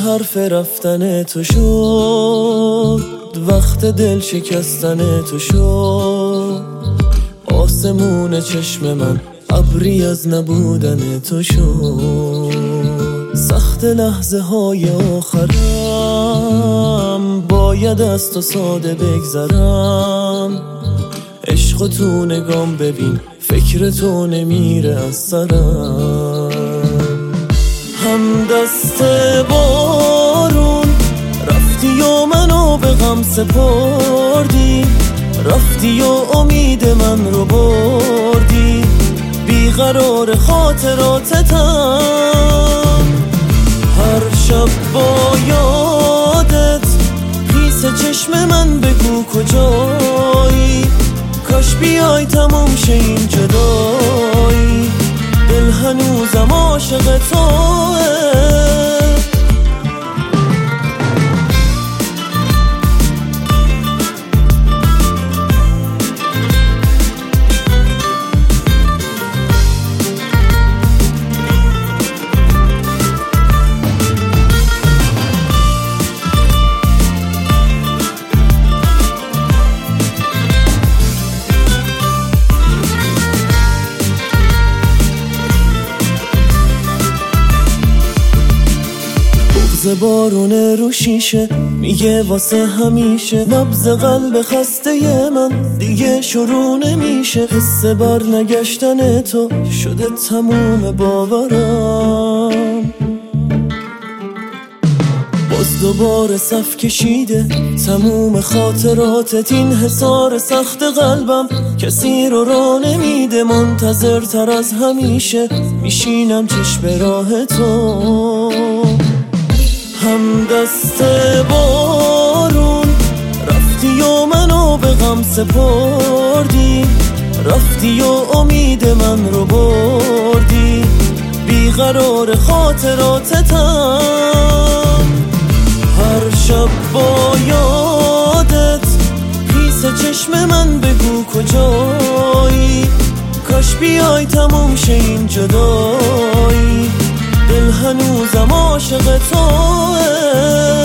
حرف رفتن تو شد، وقت دل شکستن تو شد. آسمون چشم من ابری از نبودن تو شد. سخت لحظه های آخرم باید از تو ساده بگذرم. عشق تو نگام ببین، فکر تو نمیره از سرم. هم دست بارون رفتی و منو به غم سپردی، رفتی و امید من رو بردی. بیقرار خاطراتتم، هر شب با یادت خیس چشم من بگو کجایی. کاش بیای تموم شه این جدایی، دل هنوزم عاشق توه. بارون رو شیشه میگه واسه همیشه. نبض قلب خسته من دیگه شروع نمیشه. حس بر نگشتن تو شده تموم باورم. باز دوباره صف کشیده تموم خاطراتت. این حصار سخت قلبم کسی رو راه نمیده. منتظرتر از همیشه میشینم چشم راه تو. هم دست بارون رفتی و منو به غم سپردی، رفتی و امید من رو بردی. بیقرار خاطراتتم، هر شب با یادت خیس چشم من بگو کجایی. کاش بیای تموم شه این جدایی، دل هنوزم عاشق توه.